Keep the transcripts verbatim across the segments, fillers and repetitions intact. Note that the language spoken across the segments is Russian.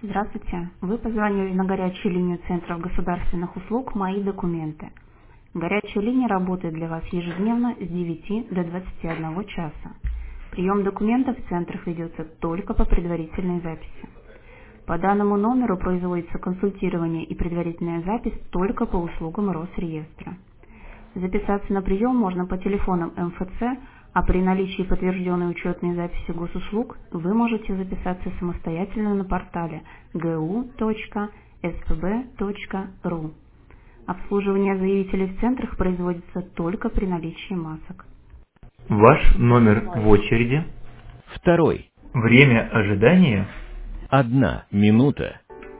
Здравствуйте. Вы позвонили на горячую линию Центров государственных услуг «Мои документы». Горячая линия работает для вас ежедневно с девяти до двадцати одного часа. Прием документов в центрах ведется только по предварительной записи. По данному номеру производится консультирование и предварительная запись только по услугам Росреестра. Записаться на прием можно по телефонам эм эф цэ, а при наличии подтвержденной учетной записи госуслуг вы можете записаться самостоятельно на портале гэ у точка эс пэ бэ точка ру. Обслуживание заявителей в центрах производится только при наличии масок. Ваш номер в очереди. Второй. Время ожидания. Одна минута.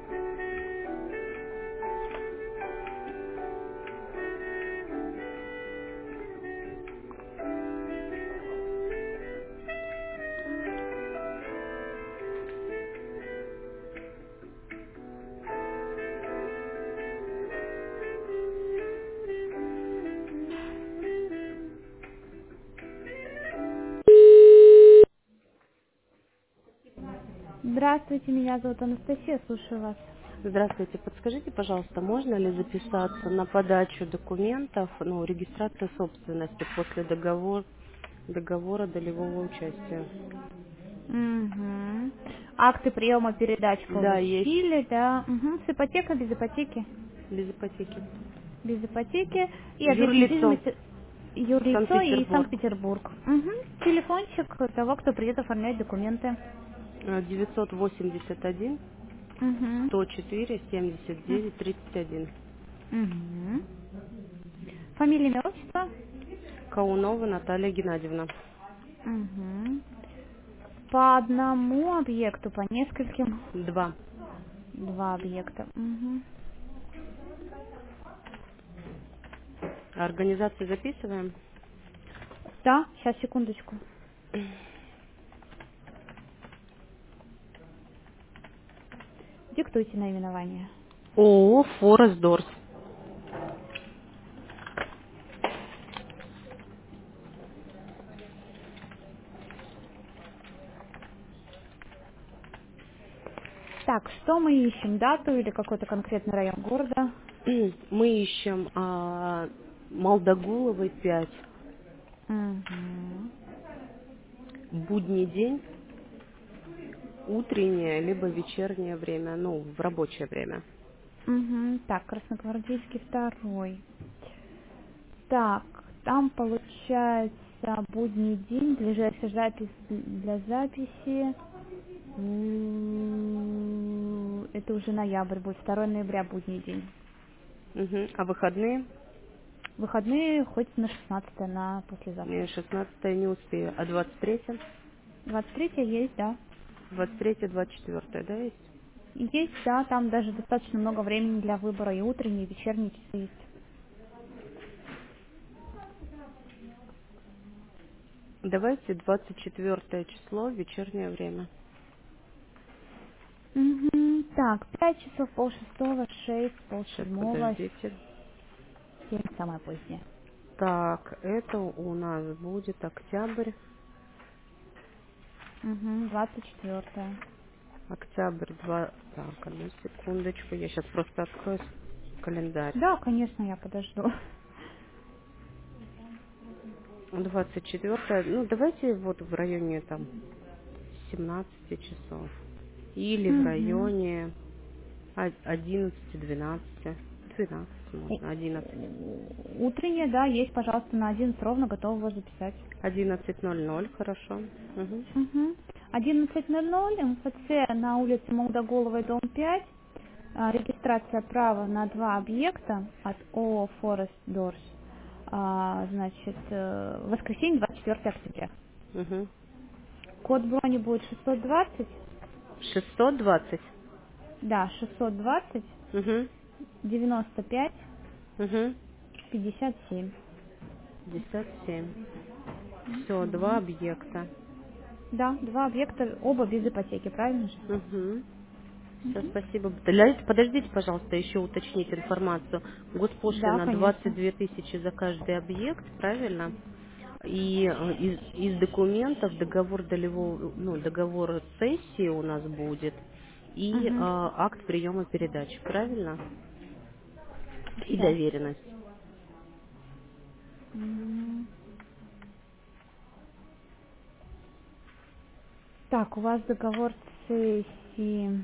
Здравствуйте, меня зовут Анастасия, слушаю вас. Здравствуйте. Подскажите, пожалуйста, можно ли записаться на подачу документов, ну, регистрация собственности после договор, договора долевого участия? Угу. Акты приема передач Да, есть. получили, да. Угу. С ипотекой, без ипотеки? Без ипотеки. Без ипотеки. И объект Юрлицо. недвижимости юрлицо и Санкт-Петербург. Санкт-Петербург. Угу. Телефончик того, кто придет оформлять документы. Э, девятьсот восемьдесят один Угу. сто четыре семьдесят девять тридцать один. Угу. Фамилия, имя, отчество? Каунова Наталья Геннадьевна. Угу. По одному объекту, по нескольким? Два. Два объекта. Угу. Организацию записываем. Да, сейчас, секундочку. Диктуйте наименование. ООО «Форест Дорс». Так, что мы ищем? Дату или какой-то конкретный район города? Мы ищем а, Молдогуловой пять. Угу. Будний день, утреннее либо вечернее время, ну, в рабочее время. Угу. Так, Красногвардейский второй. Так, там получается будний день, ближайшая запись для записи. М, Это уже ноябрь будет, второго ноября будний день. Мгм. А выходные? Выходные хоть на шестнадцатое, на послезавтра. Не, шестнадцатое не успею. А двадцать третье? двадцать третье есть, да. двадцать третье, двадцать четвёртое, да, есть? Есть, да, там даже достаточно много времени для выбора, и утренние, и вечерние часы есть. Давайте двадцать четвёртое число, вечернее время. Мгм. Так, пять часов, пол шестого, шесть, пол Сейчас, седьмого, подождите. семь самое позднее. Так, это у нас будет октябрь. Угу, двадцать четвёртое. Октябрь два. Так, одну секундочку. Я сейчас просто открою календарь. Да, конечно, я подожду. двадцать четвёртое. Ну, давайте вот в районе там семнадцати часов. Или в Угу. районе одиннадцати, двенадцати. двенадцать можно, одиннадцать. Утреннее, да, есть, пожалуйста, на одиннадцать ровно, готова вас записать. одиннадцать ноль ноль, хорошо. Угу. Угу. одиннадцать ноль ноль, эм эф цэ на улице Молдоголовой, дом пять. А, Регистрация права на два объекта от ООО «Форест Дорс». А, Значит, э, воскресенье, двадцать четвёртого октября. Угу. Код брони будет шестьсот двадцать. шестьсот двадцать. Да, шестьсот двадцать, Угу. девяносто пять, Угу. пятьдесят семь. пятьдесят семь. Все, два объекта. Да, два объекта, оба без ипотеки, правильно же? Угу. Все, спасибо. Для- Подождите, пожалуйста, еще уточнить информацию. Да, Госпошлина двадцать конечно. две тысячи за каждый объект, правильно? И э, из, из документов договор долевого, ну, договор цессии у нас будет. и Угу. э, акт приема передачи, правильно? И Да. доверенность. Мгм. Так, у вас договор цессии.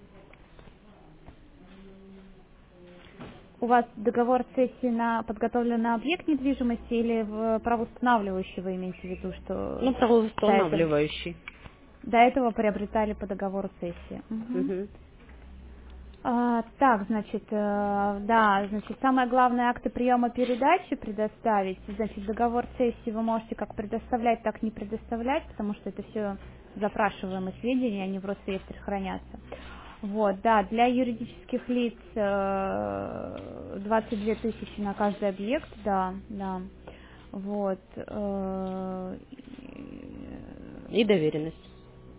У вас договор цессии на подготовлен на объект недвижимости или в правоустанавливающий вы имеете в виду, что Ну, до этого, правоустанавливающий. до этого приобретали по договору цессии? Мгм. Угу. А, так, значит, э, да, значит, самое главное акты приема передачи предоставить. Значит, договор цессии вы можете как предоставлять, так и не предоставлять, потому что это все запрашиваемые сведения, они в Росреестре хранятся. Вот, да, для юридических лиц э, двадцать две тысячи на каждый объект, да, да. Вот. э, И доверенность.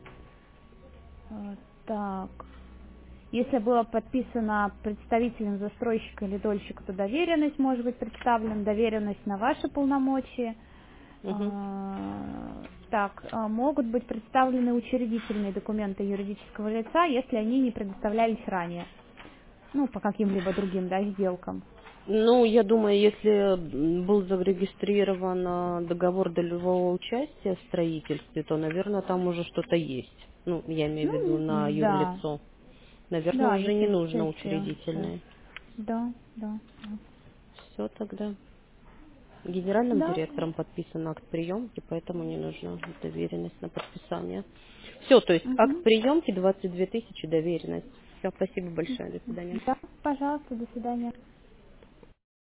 э, Так. Если было подписано представителем застройщика или дольщика, то доверенность может быть представлена, доверенность на ваши полномочия. Угу. А, Так, а, могут быть представлены учредительные документы юридического лица, если они не предоставлялись ранее, ну, по каким-либо другим, да, сделкам. Ну, я думаю, если был зарегистрирован э, договор долевого участия в строительстве, то, наверное, там уже что-то есть. Ну, я имею в виду на Ну, да, юрлицо. Наверное, да, уже не если нужно цессия, да, учредительное. да, да, Все тогда. Генеральным да. директором подписан акт приемки, поэтому не нужна доверенность на подписание. Все, то есть акт Мгм. приемки двадцать две тысячи доверенность. Все, спасибо большое, до свидания. Да, пожалуйста, до свидания.